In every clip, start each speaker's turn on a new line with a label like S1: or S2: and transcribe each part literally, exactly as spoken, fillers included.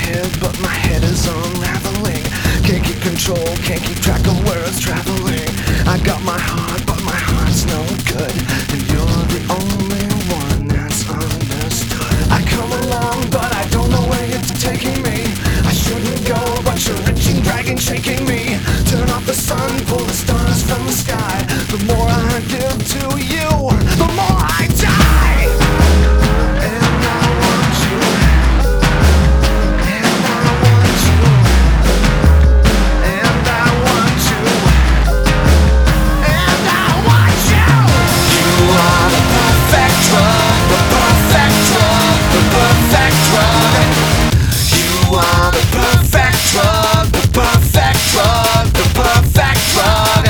S1: head, but my head is unraveling. Can't keep control, can't keep track of where it's traveling. I got my heart, but my heart's no good, and you're the only one that's understood. I come along, but I don't know where you're taking me. I shouldn't go, but you're reaching, dragging, shaking me. Turn off the sun, pull the stars from the sky. The more I give to you, the more I die. And I want you. And I want you. And I want you. And I want you. You are the perfect drug, the perfect drug, the perfect drug. You are the perfect drug, the perfect drug, the perfect drug.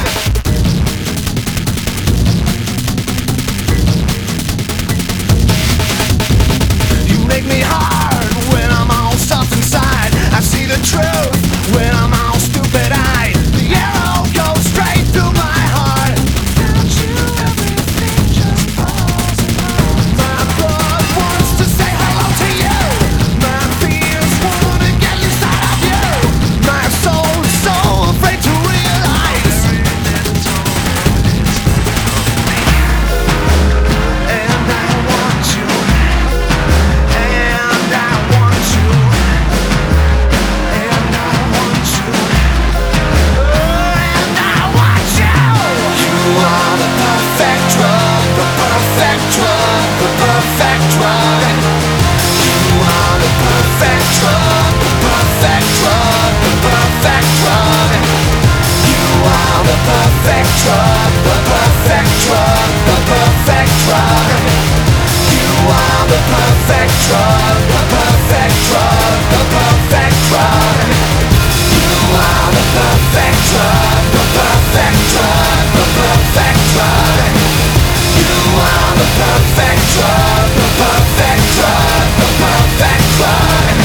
S1: You make me hard when I'm all soft inside. I see the truth when I'm all stupid-eyed. The arrow goes straight through my heart. Without you, everything just falls apart. My blood wants to say hello to you. My fears wanna get inside of you. My soul is so afraid to realize. And I want you. And I want you. And I want you. And I want you. You are the perfect drug, the perfect drug, the perfect drug. You are the perfect drug, the perfect drug, the perfect drug. You are the perfect drug, the perfect drug, the perfect drug. You are the perfect drug, the perfect drug, the perfect drug. You are the perfect drug, the perfect drug, the perfect drug. You are the perfect drug, the perfect drug, the perfect drug.